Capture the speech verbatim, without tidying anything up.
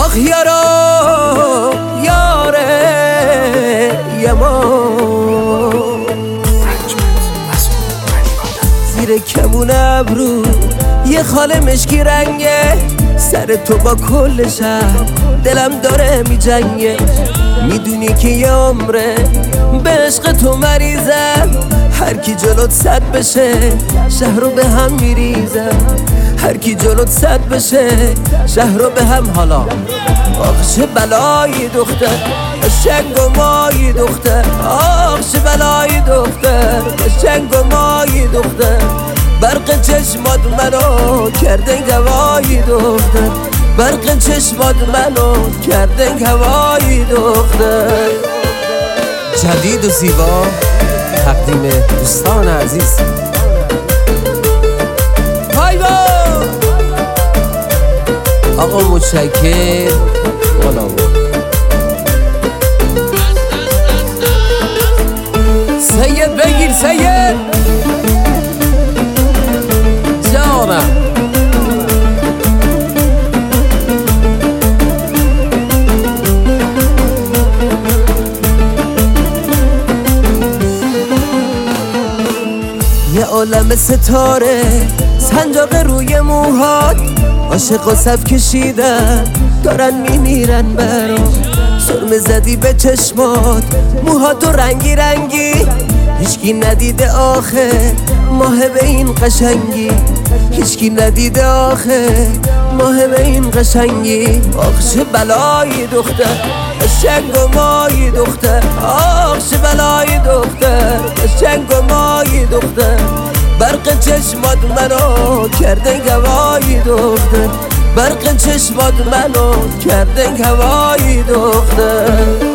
آخ یارا یاره یما زیر کمون ابرو یه خاله مشکی رنگه، سر تو با کل شهر دلم داره می جنگه. میدونی که یه عمره به عشق تو مریضم، هر کی جلوت صد بشه شهر رو به هم میریزم. هر کی جلوت صد بشه شهر رو به هم. حالا آخ چه بلایی دختر، قشنگ و مایی دختر. آخ چه بلایی دختر، قشنگ و مایی دختر. برق چشمات منو کردن هوایی دختر. برق چشمات منو کردن هوایی دختر. جدید و زیبا تقدیم دوستان عزیز. های با آقا متشکر. والا سید بگیر سید جانم. یه عالم ستاره سنجاق روی موهات، عاشق و صف کشیدن دارن میمیرن برات. سرمه زدی به چشمات، موهاتو رنگی رنگی. هیچکی ندیده آخه ماه به این قشنگی. هیچکی ندیده آخه ماه به این قشنگی. آخ چه بلایی دختر، قشنگ و مایی دختر. آخ چه بلایی دختر، قشنگ و مایی دختر. برق چشمات منو کردن هوایی دختر. برق چشمات منو کردن هوایی دختر.